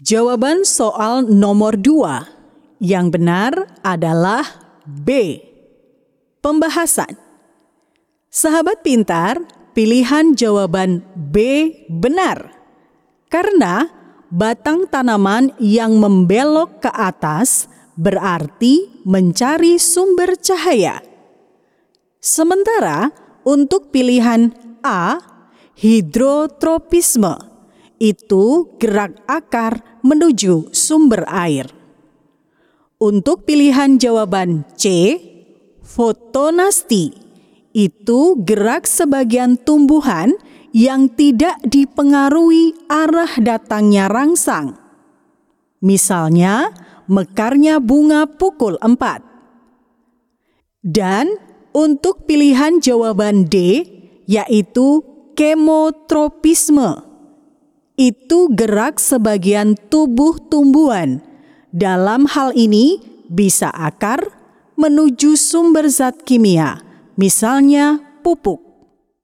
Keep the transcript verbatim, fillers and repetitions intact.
Jawaban soal nomor dua yang benar adalah B. Pembahasan. Sahabat pintar, pilihan jawaban B benar. Karena batang tanaman yang membelok ke atas berarti mencari sumber cahaya. Sementara untuk pilihan A, hidrotropisme, itu gerak akar menuju sumber air. Untuk pilihan jawaban C, fotonasti, itu gerak sebagian tumbuhan yang tidak dipengaruhi arah datangnya rangsang. Misalnya, mekarnya bunga pukul empat. Dan untuk pilihan jawaban D, yaitu kemotropisme, itu gerak sebagian tubuh tumbuhan. Dalam hal ini bisa akar menuju sumber zat kimia, misalnya pupuk.